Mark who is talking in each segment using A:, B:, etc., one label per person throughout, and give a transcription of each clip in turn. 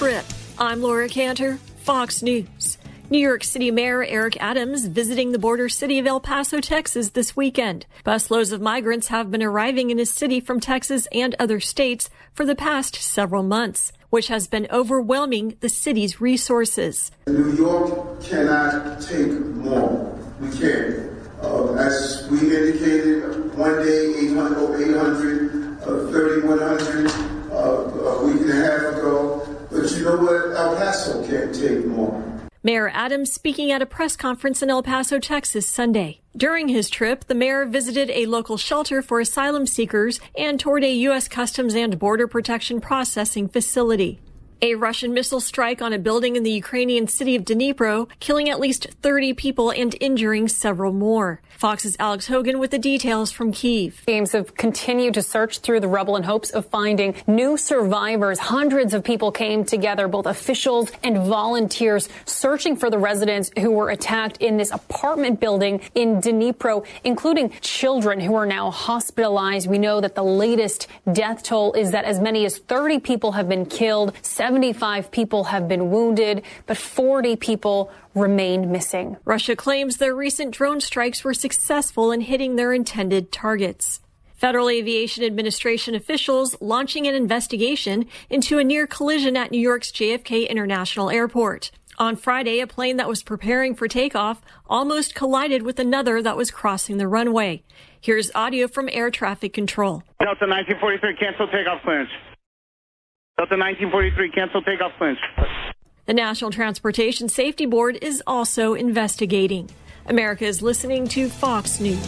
A: trip. I'm Laura Cantor, Fox News. New York City Mayor Eric Adams visiting the border city of El Paso, Texas this weekend. Busloads of migrants have been arriving in his city from Texas and other states for the past several months, which has been overwhelming the city's resources.
B: New York cannot take more. We can't. As we indicated, one day 800, 3,100 a week and a half ago. But you know what? El Paso can't take more.
A: Mayor Adams speaking at a press conference in El Paso, Texas, Sunday. During his trip, the mayor visited a local shelter for asylum seekers and toured a U.S. Customs and Border Protection processing facility. A Russian missile strike on a building in the Ukrainian city of Dnipro, killing at least 30 people and injuring several more. Fox's Alex Hogan with the details from Kyiv.
C: Teams have continued to search through the rubble in hopes of finding new survivors. Hundreds of people came together, both officials and volunteers, searching for the residents who were attacked in this apartment building in Dnipro, including children who are now hospitalized. We know that the latest death toll is that as many as 30 people have been killed, 75 people have been wounded, but 40 people remain missing.
A: Russia claims their recent drone strikes were successful in hitting their intended targets. Federal Aviation Administration officials launching an investigation into a near collision at New York's JFK International Airport. On Friday, a plane that was preparing for takeoff almost collided with another that was crossing the runway. Here's audio from air traffic control.
D: Delta 1943, cancel takeoff clearance. Delta 1943, cancel takeoff clearance.
A: The National Transportation Safety Board is also investigating. America is listening to Fox News.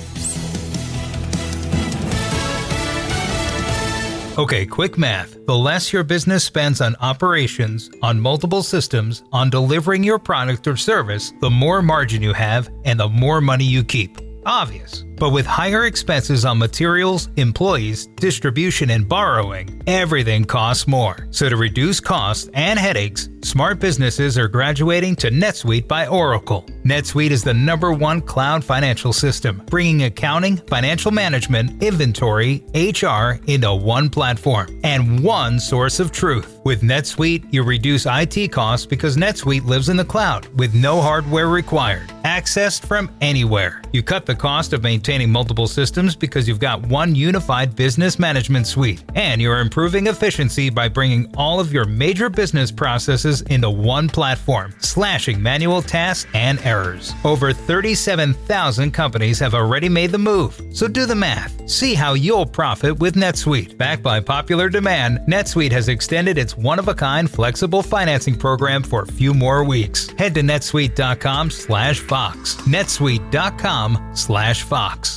E: Okay, quick math. The less your business spends on operations, on multiple systems, on delivering your product or service, the more margin you have and the more money you keep. Obvious. But with higher expenses on materials, employees, distribution, and borrowing, everything costs more. So to reduce costs and headaches, smart businesses are graduating to NetSuite by Oracle. NetSuite is the #1 cloud financial system, bringing accounting, financial management, inventory, HR into one platform and one source of truth. With NetSuite, you reduce IT costs because NetSuite lives in the cloud with no hardware required, accessed from anywhere. You cut the cost of maintaining multiple systems because you've got one unified business management suite, and you're improving efficiency by bringing all of your major business processes into one platform, slashing manual tasks and errors. Over 37,000 companies have already made the move, so do the math. See how you'll profit with NetSuite. Backed by popular demand, NetSuite has extended its one-of-a-kind flexible financing program for a few more weeks. Head to netsuite.com/Fox. netsuite.com/Fox.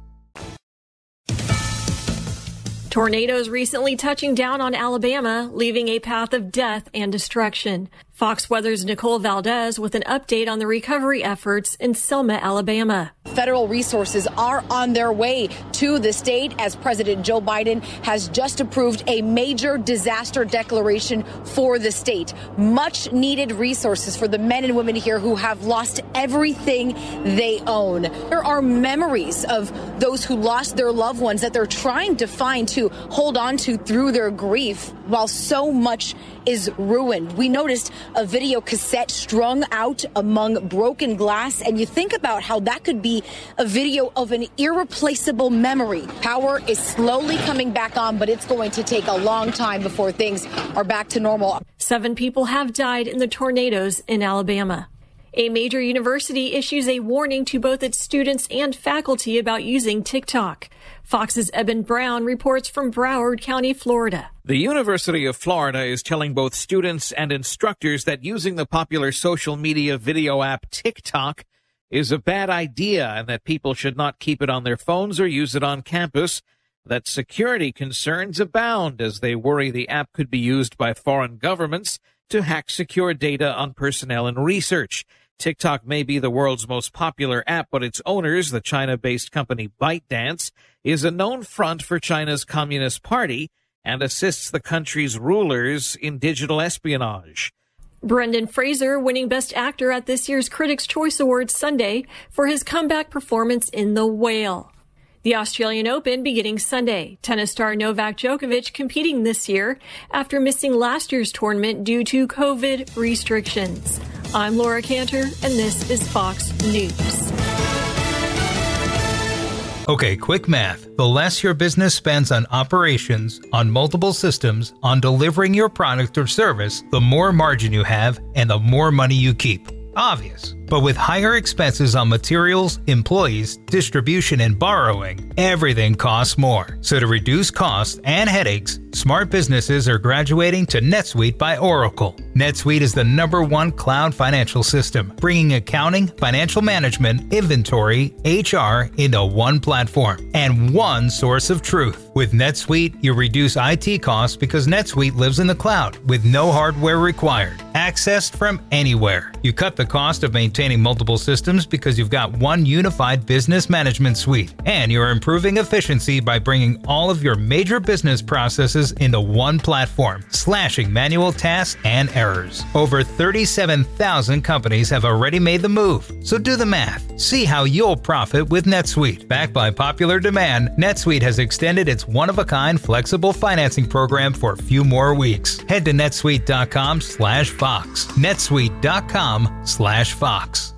A: Tornadoes recently touching down on Alabama, leaving a path of death and destruction. Fox Weather's Nicole Valdez with an update on the recovery efforts in Selma, Alabama.
F: Federal resources are on their way to the state as President Joe Biden has just approved a major disaster declaration for the state. Much needed resources for the men and women here who have lost everything they own. There are memories of those who lost their loved ones that they're trying to find, to hold on to through their grief, while so much is ruined. We noticed a video cassette strung out among broken glass, and you think about how that could be a video of an irreplaceable memory. Power is slowly coming back on, but it's going to take a long time before things are back to normal.
A: 7 people have died in the tornadoes in Alabama. A major university issues a warning to both its students and faculty about using TikTok. Fox's Eben Brown reports from Broward County, Florida.
G: The University of Florida is telling both students and instructors that using the popular social media video app TikTok is a bad idea and that people should not keep it on their phones or use it on campus, that security concerns abound as they worry the app could be used by foreign governments to hack secure data on personnel and research. TikTok may be the world's most popular app, but its owners, the China-based company ByteDance, is a known front for China's Communist Party and assists the country's rulers in digital espionage.
A: Brendan Fraser winning Best Actor at this year's Critics' Choice Awards Sunday for his comeback performance in The Whale. The Australian Open beginning Sunday. Tennis star Novak Djokovic competing this year after missing last year's tournament due to COVID restrictions. I'm Laura Cantor, and this is Fox News.
E: Okay, quick math. The less your business spends on operations, on multiple systems, on delivering your product or service, the more margin you have and the more money you keep. Obvious. But with higher expenses on materials, employees, distribution, and borrowing, everything costs more. So to reduce costs and headaches, smart businesses are graduating to NetSuite by Oracle. NetSuite is the #1 cloud financial system, bringing accounting, financial management, inventory, HR into one platform and one source of truth. With NetSuite, you reduce IT costs because NetSuite lives in the cloud with no hardware required, accessed from anywhere. You cut the cost of maintaining multiple systems because you've got one unified business management suite, and you're improving efficiency by bringing all of your major business processes into one platform, slashing manual tasks and errors. Over 37,000 companies have already made the move, so do the math. See how you'll profit with NetSuite. Backed by popular demand, NetSuite has extended its one-of-a-kind flexible financing program for a few more weeks. Head to netsuite.com/Fox. netsuite.com/Fox.